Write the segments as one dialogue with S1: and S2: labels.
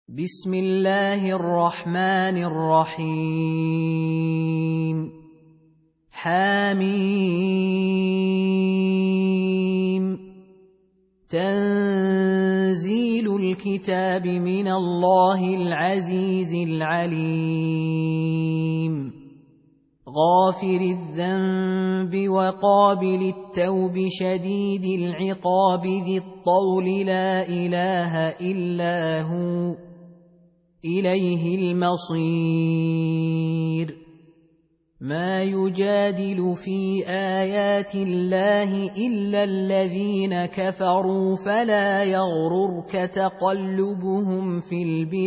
S1: بسم الله الرحمن الرحيم حميم تنزيل الكتاب من الله العزيز العليم غافر الذنب وقابل التوب شديد العقاب ذي الطول لا إله إلا هو إليه المصير ما يجادل في آيات الله إلا الذين كفروا فلا يغررك تقلبهم في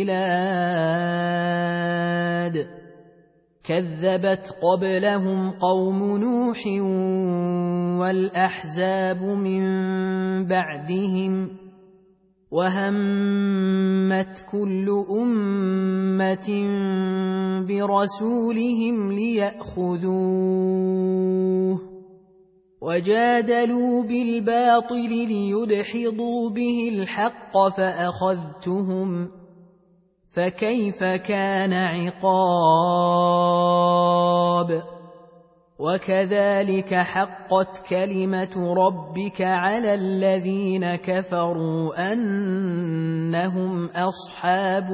S1: البلاد كذبت قبلهم قوم نوح والأحزاب من بعدهم وهمت كل أمة برسولهم ليأخذوه وجادلوا بالباطل ليدحضوا به الحق فأخذتهم فكيف كان عقاب وكذلك حقت كلمة ربك على الذين كفروا أنهم أصحاب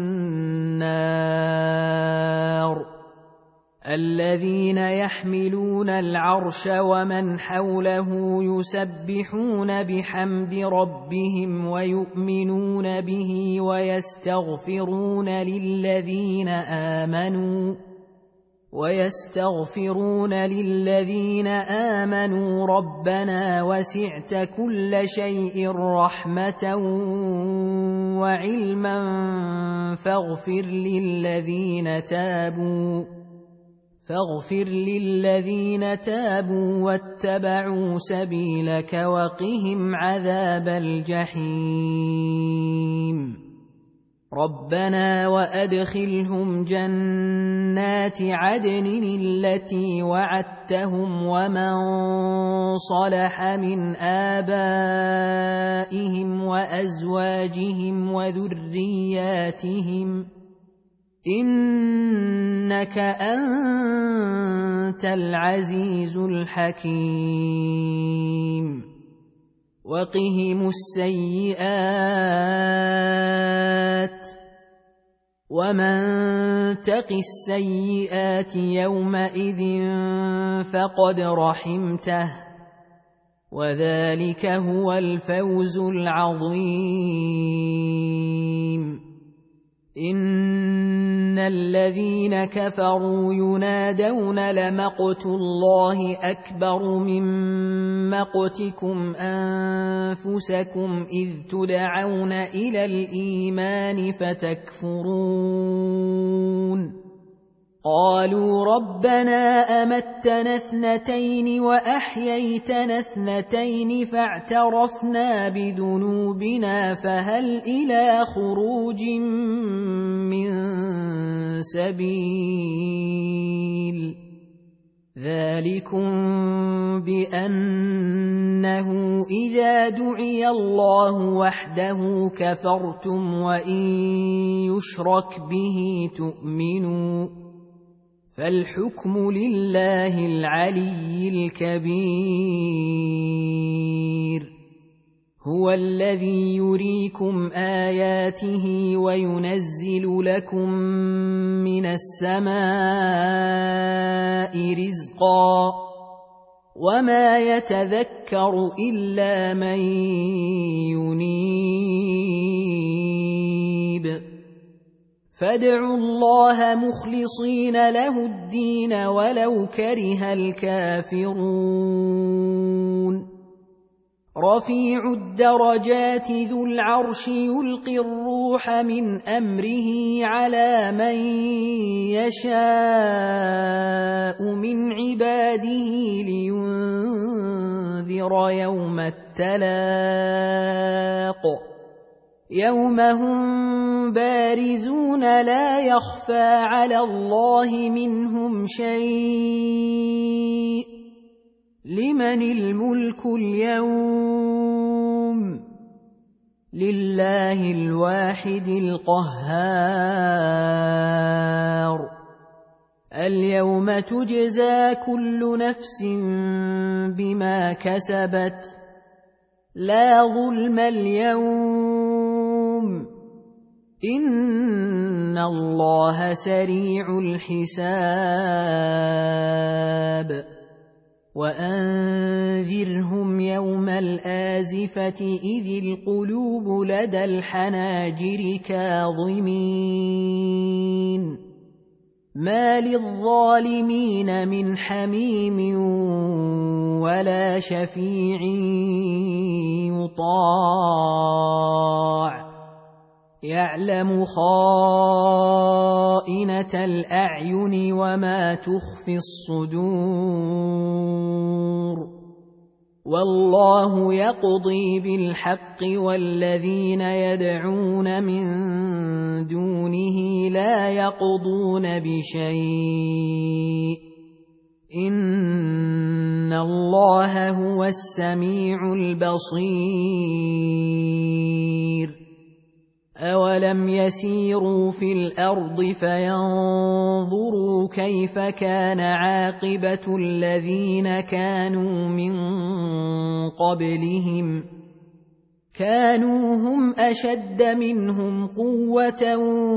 S1: النار الذين يحملون العرش ومن حوله يسبحون بحمد ربهم ويؤمنون به ويستغفرون للذين آمنوا ربنا وسعت كل شيء رحمة وعلما فاغفر للذين تابوا واتبعوا سبيلك وقهم عذاب الجحيم ربنا وأدخلهم جنات عدن التي وعدتهم ومن صلح من آبائهم وأزواجهم وذرياتهم إنك أنت العزيز الحكيم وقهم السيئات ومن تق السيئات يومئذ فقد رحمته وذلك هو الفوز العظيم إن الذين كفروا ينادون لمقت الله أكبر من مقتكم أنفسكم إذ تدعون إلى الإيمان فتكفرون قالوا ربنا أمتنا اثنتين وأحييتنا اثنتين فاعترفنا بذنوبنا فهل إلى خروج من سبيل ذلكم بأنه إذا دعي الله وحده كفرتم وإن يشرك به تؤمنوا فالحكم لله العلي الكبير هو الذي يريكم آياته وينزل لكم من السماء رزقا وما يتذكر إلا من ينيب فادعوا الله مخلصين له الدين ولو كره الكافرون رفيع الدرجات ذو العرش يلقي الروح من أمره على من يشاء من عباده لينذر يوم التلاق يوم هم بارزون لا يخفى على الله منهم شيء لمن الملك اليوم لله الواحد القهار. اليوم تجزى كل نفس بما كسبت لا ظلم اليوم إن الله سريع الحساب. وأنذرهم يوم الآزفة إذ القلوب لدى الحناجر كاظمين ما للظالمين من حميم ولا شفيع يطاع يعلم خائنة الأعين وما تخفي الصدور والله يقضي بالحق والذين يدعون من دونه لا يقضون بشيء إن الله هو السميع البصير. أولم يسيروا في الأرض فينظروا كيف كان عاقبة الذين كانوا من قبلهم كانوا هم أشد منهم قوة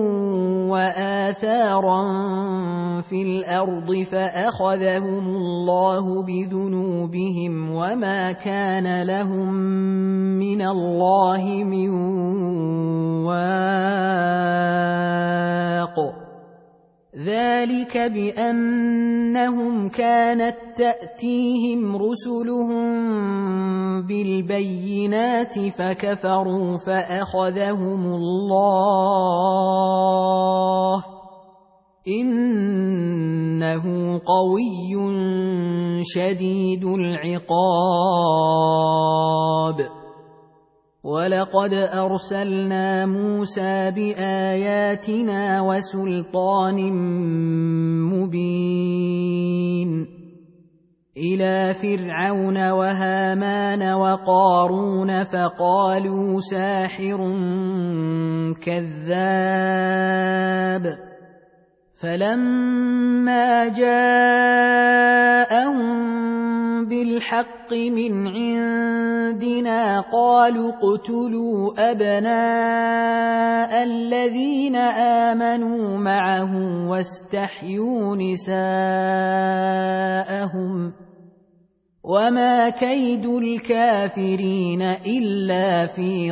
S1: وآثارا في الأرض فأخذهم الله بذنوبهم وما كان لهم من الله من واق ذلك بأنهم كانت تأتيهم رسلهم بالبينات فكفروا فأخذهم الله إنه قوي شديد العقاب. ولقد أرسلنا موسى بآياتنا وسلطان مبين إلى فرعون وهامان وقارون فقالوا ساحر كذاب فلما جاءهم بالحق من عندنا قالوا اقتلوا أبناء الذين آمنوا معه واستحيوا نساءهم وما كيد الكافرين إلا في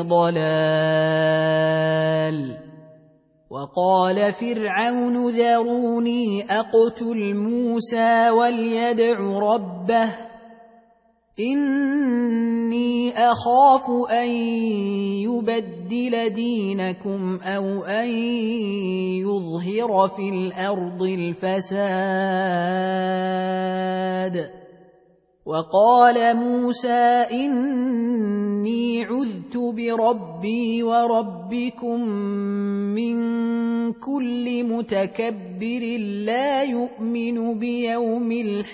S1: ضلال. وقال فرعون ذروني أقتل موسى وليدع ربه إني أخاف أن يبدل دينكم أو أن يظهر في الأرض الفساد. وقال موسى إني عذت بربي وربكم من كل متكبر لا يؤمن بيوم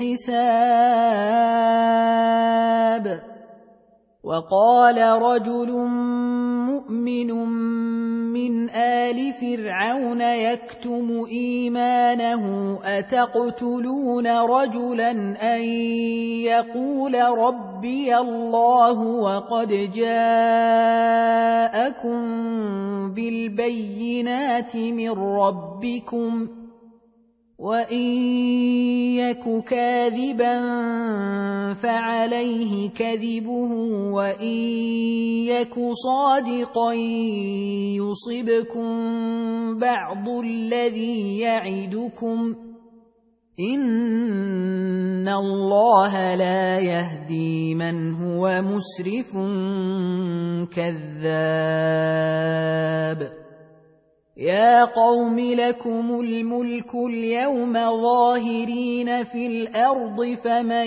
S1: الحساب. وقال رجل مؤمن من آل فرعون يكتم إيمانه أتقتلون رجلا أن يقول ربي الله وقد جاءكم بالبينات من ربكم وإن يك كاذبا فعليه كذبه وإن يك صادقا يصبكم بعض الذي يعدكم إن الله لا يهدي من هو مسرف كذاب. يا قوم لكم الملك اليوم ظاهرين في الأرض فمن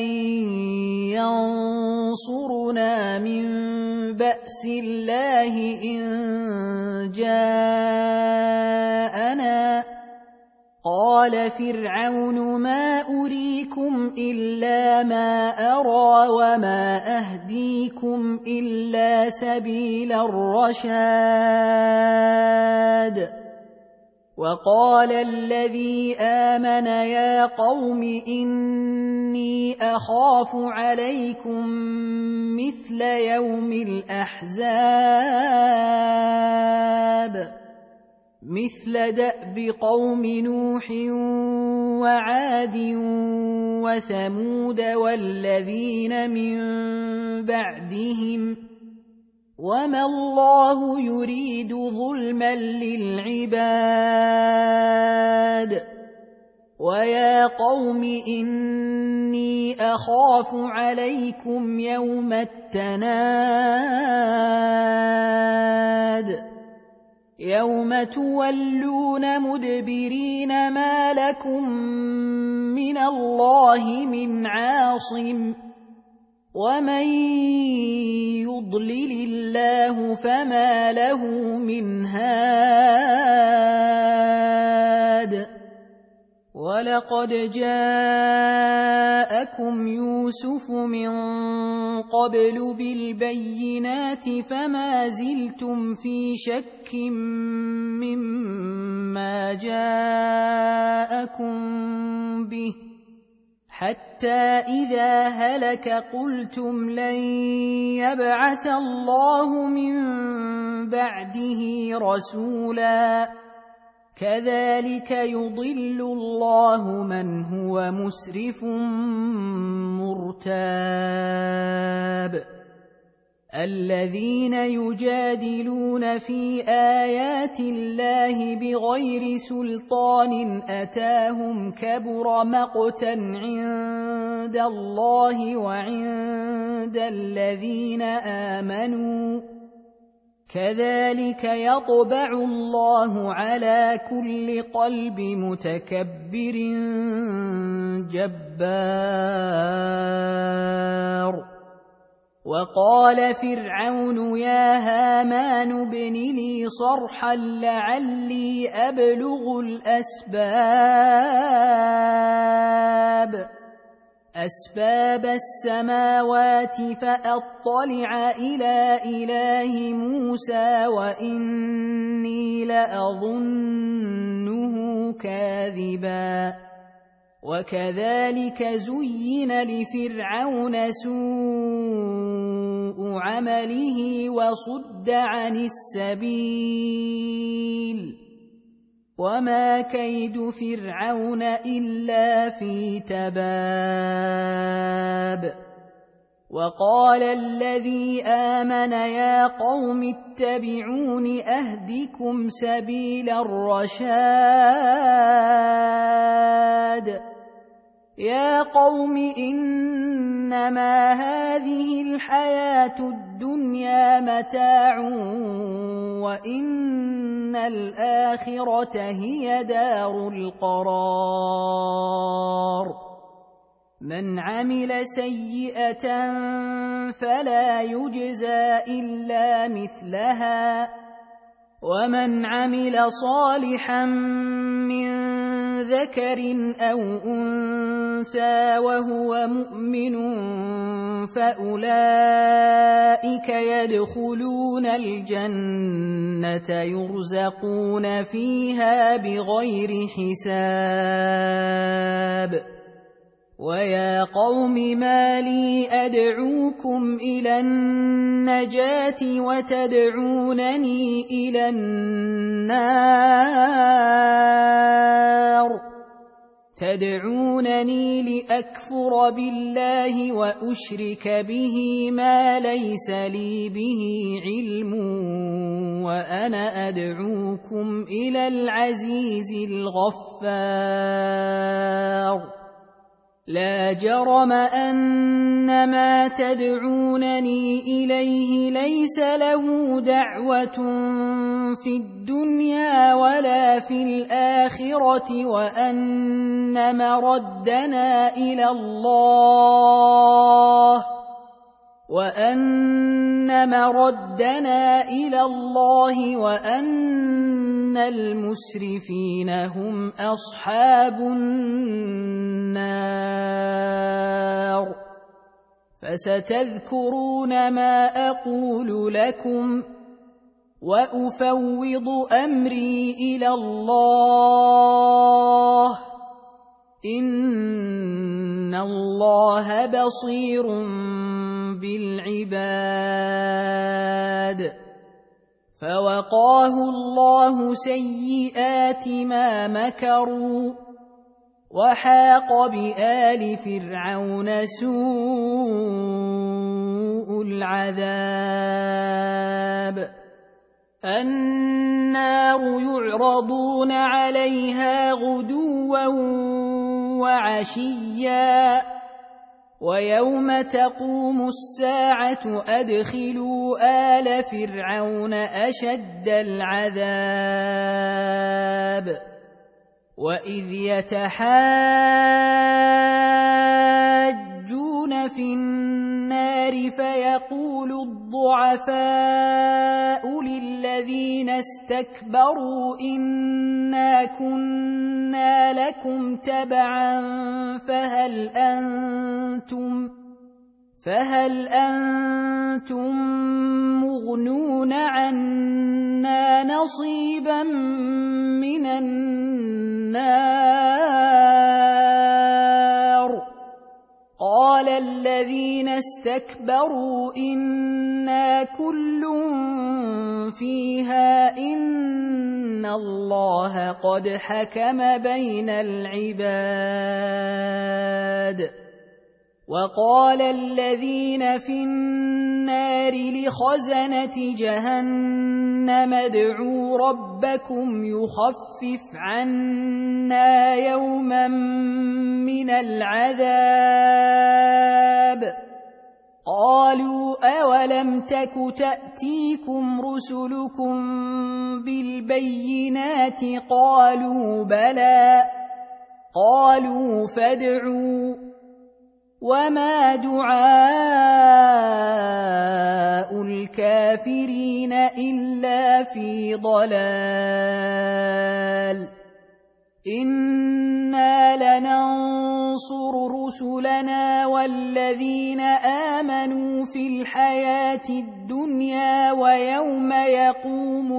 S1: ينصرنا من بأس الله إن جاءنا وقال فرعون ما أريكم إلا ما أرى وما أهديكم إلا سبيل الرشاد وقال الذي آمن يا قوم إني أخاف عليكم مثل يوم الأحزاب مثل دأب قوم نوح وعاد وثمود والذين من بعدهم وما الله يريد ظلما للعباد ويا قوم إني أخاف عليكم يوم التناد يوم تولون مدبرين ما لكم من الله من عاصم ومن يضلل الله فما له من هاد ولقد جاءكم يوسف من قبل بالبينات فما زلتم في شك مما جاءكم به حتى إذا هلك قلتم لن يبعث الله من بعده رسولا كذلك يضل الله من هو مسرف مرتاب الذين يجادلون في آيات الله بغير سلطان أتاهم كبر مقتا عند الله وعند الذين آمنوا كذلك يطبع الله على كل قلب متكبر جبار وقال فرعون يا هامان ابن لي صرحا لعلي أبلغ أسباب السماوات فأطلع إلى إله موسى وإني لأظنه كاذبا وكذلك زين لفرعون سوء عمله وصد عن السبيل وما كيد فرعون إلا في تباب وقال الذي آمن يا قوم اتبعون أهدكم سبيل الرشاد يا قوم إنما هذه الحياة الدنيا متاع وإن الآخرة هي دار القرار من عمل سيئة فلا يجزى إلا مثلها ومن عمل صالحا من ذكر أو أنثى وهو مؤمن فأولئك يدخلون الجنة يرزقون فيها بغير حساب ويا قوم ما لي أدعوكم إلى النجاة وتدعونني إلى النار تدعونني لأكفر بالله وأشرك به ما ليس لي به علم وأنا أدعوكم إلى العزيز الغفار لا جرم أن ما تدعونني إليه ليس له دعوة في الدنيا ولا في الآخرة وأن مردنا إلى الله وأن مردنا إلى الله وأن المسرفين هم أصحاب النار. فستذكرون ما أقول لكم وأفوض أمري إلى الله إن الله بصير بالعباد. فوقاه الله سيئات ما مكروا وحاق بآل فرعون سوء العذاب. النار يعرضون عليها غدوا وعشيا ويوم تقوم الساعة أدخلوا آل فرعون أشد العذاب. وإذ يتحاجون في النار فيقول الضعفاء للذين استكبروا إنا كنا لكم تبعا فهل أنتم مغنون عنا نصيبا من النار؟ قال الذين استكبروا إنا كل فيها إن الله قد حكم بين العباد. وقال الذين في النار لخزنة جهنم ادعوا ربكم يخفف عنا يوما من العذاب. قالوا أولم تك تأتيكم رسلكم بالبينات قالوا بلى. قالوا فادعوا وما دعاء الكافرين إلا في ضلال. إنا لننصر رسلنا والذين آمنوا في الحياة الدنيا ويوم يقوم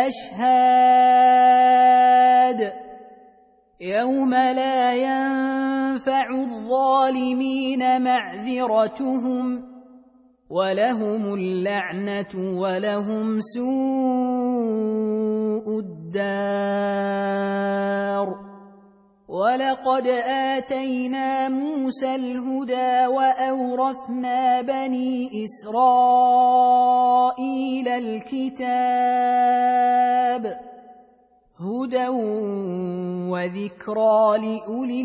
S1: الأشهاد يوم لا ينفع الظالمين معذرتهم ولهم اللعنة ولهم سوء الدار. ولقد آتينا موسى الهدى وأورثنا بني إسرائيل الكتاب هدى وذكرى لأولي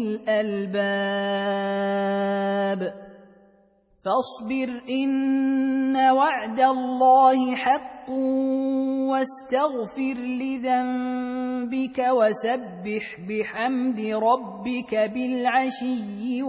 S1: الألباب. فاصبر إن وعد الله حق واستغفر لذنبك وسبح بحمد ربك بالعشي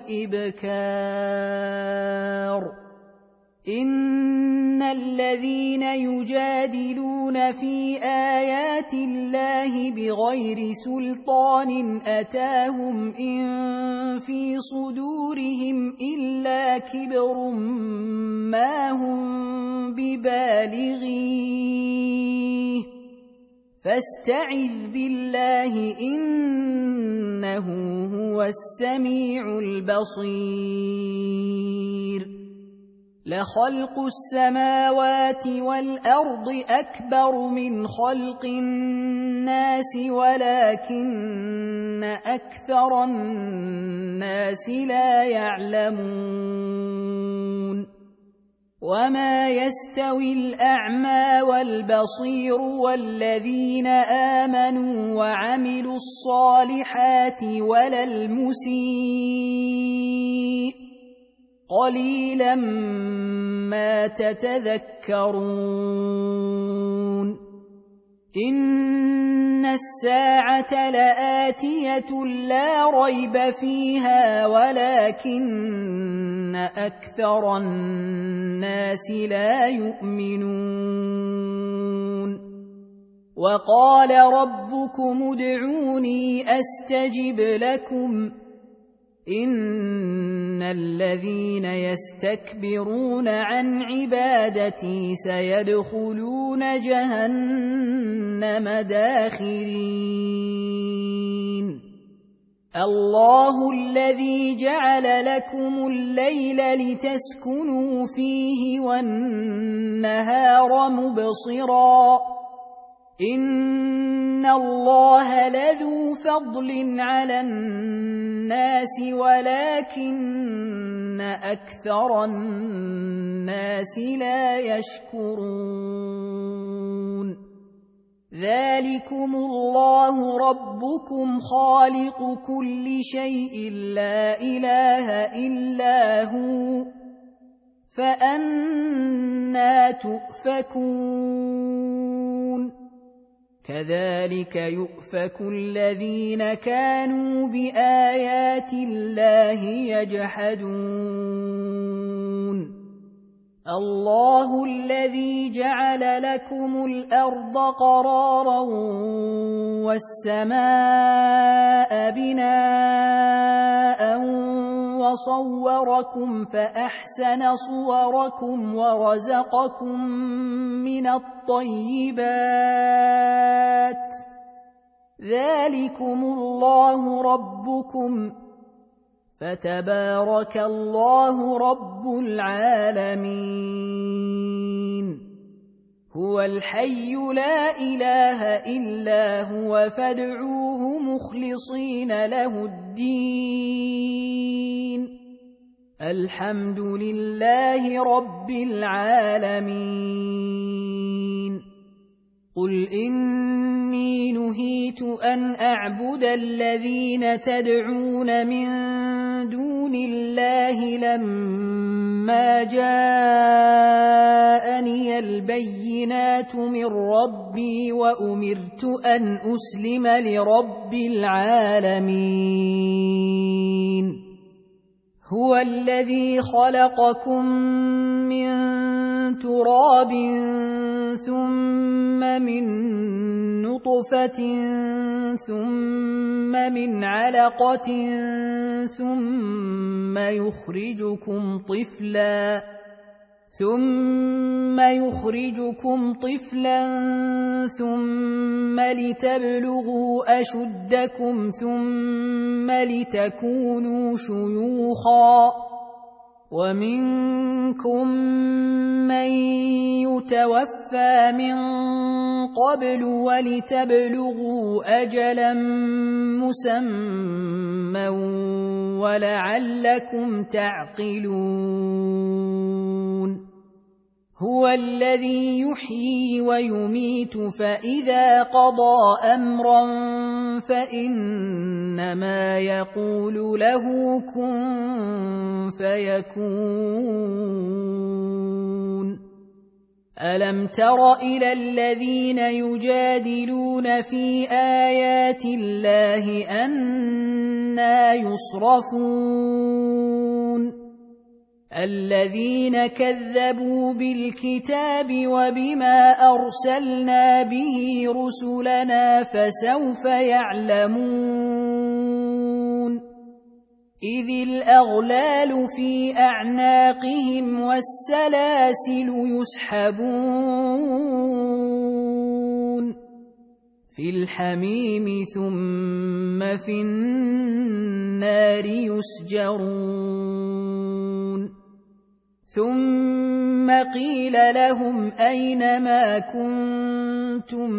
S1: والإبكار. إن الذين يجادلون في آيات الله بغير سلطان أتاهم إن في صدورهم إلا كبر ما هم ببالغيه فاستعذ بالله إنه هو السميع البصير. لخلق السماوات والأرض أكبر من خلق الناس ولكن أكثر الناس لا يعلمون. وما يستوي الأعمى والبصير والذين آمنوا وعملوا الصالحات ولا المسيء قليلا ما تتذكرون. إن الساعة لآتية لا ريب فيها ولكن أكثر الناس لا يؤمنون وقال ربكم ادعوني أستجب لكم إن الذين يستكبرون عن عبادتي سيدخلون جهنم داخرين الله الذي جعل لكم الليل لتسكنوا فيه والنهار مبصرا إن الله لذو فضل على الناس ولكن أكثر الناس لا يشكرون ذلكم الله ربكم خالق كل شيء لا إله إلا هو فأنى تؤفكون كذلك يؤفك الذين كانوا بآيات الله يجحدون الله الذي جعل لكم الأرض قرارا والسماء بناء وصوركم فأحسن صوركم ورزقكم من الطيبات ذلكم الله ربكم فتبارك الله رب العالمين هو الحي لا إله إلا هو فادعوه مخلصين له الدين الحمد لله رب العالمين قل إني نهيت أن أعبد الذين تدعون من دون الله لما جاءني البينات من ربي وأمرت أن أسلم لرب العالمين هو الذي خلقكم من تراب ثم من نطفة ثم من علقة ثم يخرجكم طفلا ثم لتبلغوا أشدكم ثم لتكونوا شيوخا ومنكم من يتوفى من قبل ولتبلغوا أجلا مسمى ولعلكم تعقلون هو الذي يحيي ويميت فإذا قضى أمرا فإنما يقول له كن فيكون ألم تر إلى الذين يجادلون في آيات الله أنى يصرفون الذين كذبوا بالكتاب وبما أرسلنا به رسلنا فسوف يعلمون إذ الأغلال في أعناقهم والسلاسل يسحبون في الحميم ثم في النار يسجرون ثم قيل لهم أين ما كنتم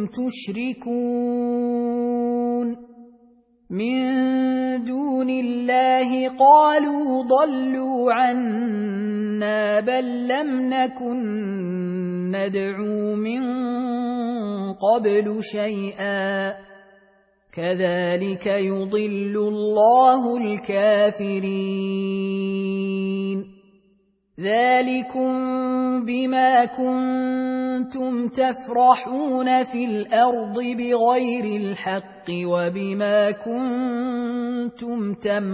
S1: تشركون من دون الله قالوا ضلوا عنا بل لم نكن ندعو من قبل شيئا كذلك يضل الله الكافرين ذلكم بما كنتم تفرحون في الأرض بغير الحق وبما كنتم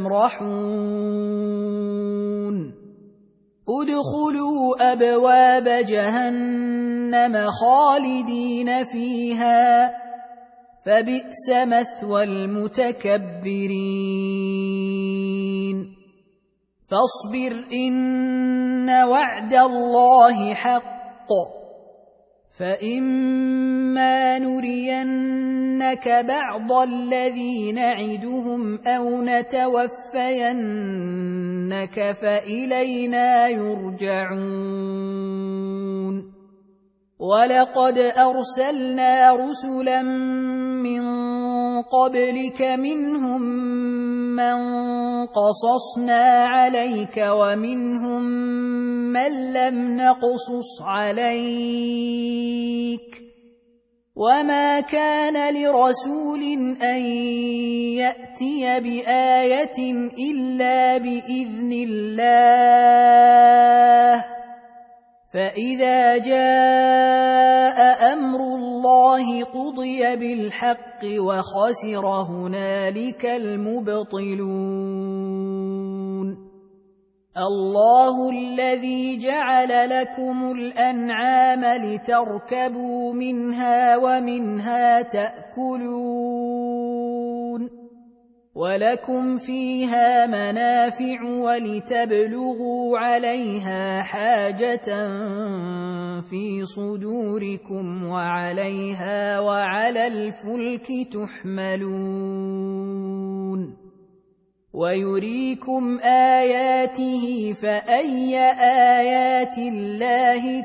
S1: تمرحون ادخلوا أبواب جهنم خالدين فيها فبئس مثوى المتكبرين فاصبر إن وعد الله حق فإما نرينك بعض الذي نعدهم أو نتوفينك فإلينا يرجعون ولقد أرسلنا رسلا من قبلك منهم من قصصنا عليك ومنهم من لم نقصص عليك وما كان لرسول أن يأتي بآية إلا بإذن الله فإذا جاء أمر الله قضي بالحق وخسر هنالك المبطلون الله الذي جعل لكم الأنعام لتركبوا منها ومنها تأكلون ولكم فيها منافع ولتبلغوا عليها حاجة في صدوركم وعليها وعلى الفلك تحملون ويريكم آياته فأي آيات الله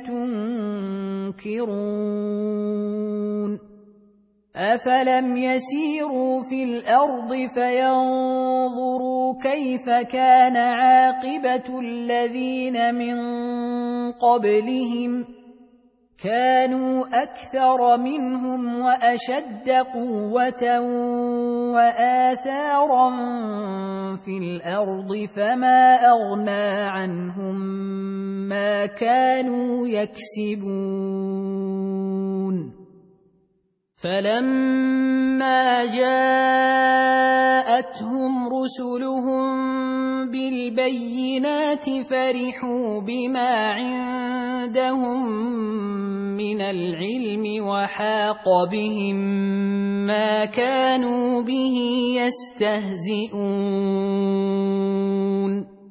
S1: تنكرون أفلم يسيروا في الأرض فينظروا كيف كان عاقبة الذين من قبلهم كانوا أكثر منهم وأشد قوة وآثارا في الأرض فما أغنى عنهم ما كانوا يكسبون فلما جاءتهم رسلهم بالبينات فرحوا بما عندهم من العلم وحاق بهم ما كانوا به يستهزئون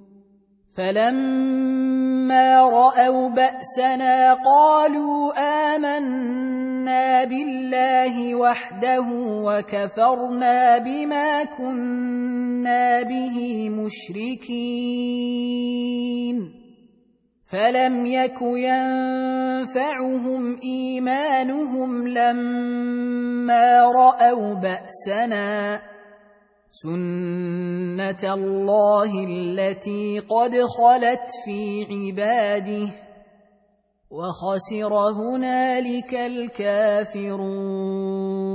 S1: فلما رأوا بأسنا قالوا آمنا بالله وحده وكفرنا بما كنا به مشركين فلم يك ينفعهم إيمانهم لما رأوا بأسنا سنة الله التي قد خلت في عباده وخسر هنالك الكافرون